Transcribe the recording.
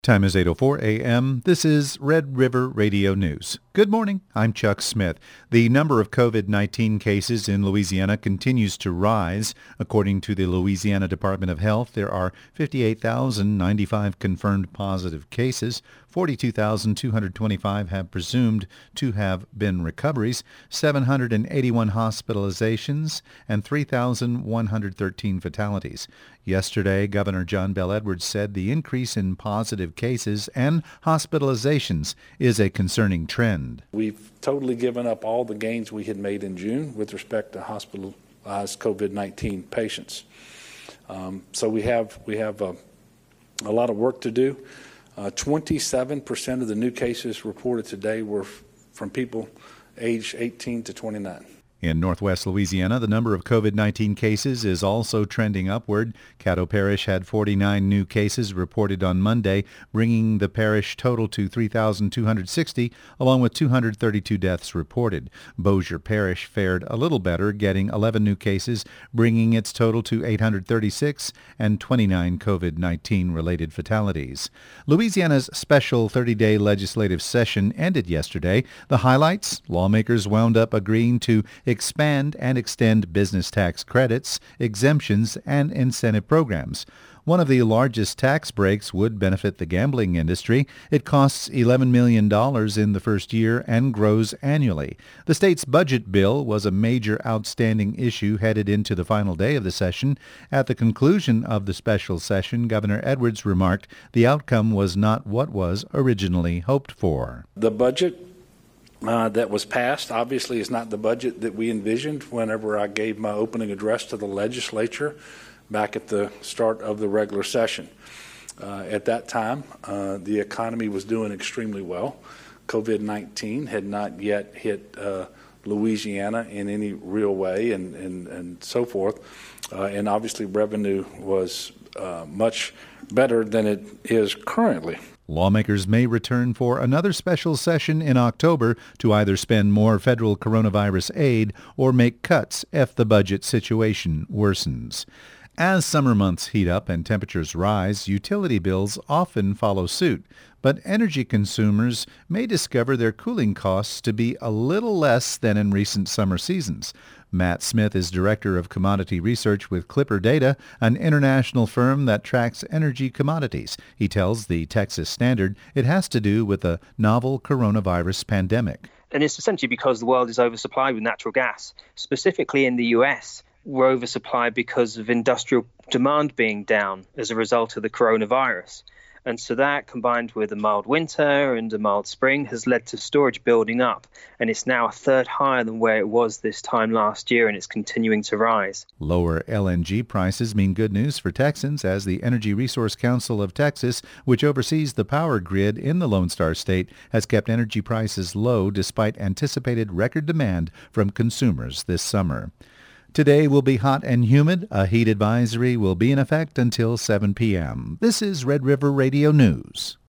Time is 8:04 a.m. This is Red River Radio News. Good morning. I'm Chuck Smith. The number of COVID-19 cases in Louisiana continues to rise. According to the Louisiana Department of Health, there are 58,095 confirmed positive cases. 42,225 have presumed to have been recoveries, 781 hospitalizations, and 3,113 fatalities. Yesterday, Governor John Bel Edwards said the increase in positive cases and hospitalizations is a concerning trend. We've totally given up all the gains we had made in June with respect to hospitalized COVID-19 patients. So we have a lot of work to do. 27% of the new cases reported today were from people aged 18 to 29. In northwest Louisiana, the number of COVID-19 cases is also trending upward. Caddo Parish had 49 new cases reported on Monday, bringing the parish total to 3,260, along with 232 deaths reported. Bossier Parish fared a little better, getting 11 new cases, bringing its total to 836 and 29 COVID-19-related fatalities. Louisiana's special 30-day legislative session ended yesterday. The highlights: lawmakers wound up agreeing to expand and extend business tax credits, exemptions, and incentive programs. One of the largest tax breaks would benefit the gambling industry. It costs $11 million in the first year and grows annually. The state's budget bill was a major outstanding issue headed into the final day of the session. At the conclusion of the special session, Governor Edwards remarked the outcome was not what was originally hoped for. The budget that was passed obviously is not the budget that we envisioned whenever I gave my opening address to the legislature back at the start of the regular session. At that time, the economy was doing extremely well. COVID-19 had not yet hit Louisiana in any real way and so forth. And obviously revenue was much better than it is currently. Lawmakers may return for another special session in October to either spend more federal coronavirus aid or make cuts if the budget situation worsens. As summer months heat up and temperatures rise, utility bills often follow suit, but energy consumers may discover their cooling costs to be a little less than in recent summer seasons. Matt Smith is Director of Commodity Research with Clipper Data, an international firm that tracks energy commodities. He tells the Texas Standard it has to do with the novel coronavirus pandemic. And it's essentially because the world is oversupplied with natural gas. Specifically in the U.S., we're oversupplied because of industrial demand being down as a result of the coronavirus. And so that, combined with a mild winter and a mild spring, has led to storage building up. And it's now a third higher than where it was this time last year, and it's continuing to rise. Lower LNG prices mean good news for Texans, as the Energy Resource Council of Texas, which oversees the power grid in the Lone Star State, has kept energy prices low despite anticipated record demand from consumers this summer. Today will be hot and humid. A heat advisory will be in effect until 7 p.m. This is Red River Radio News.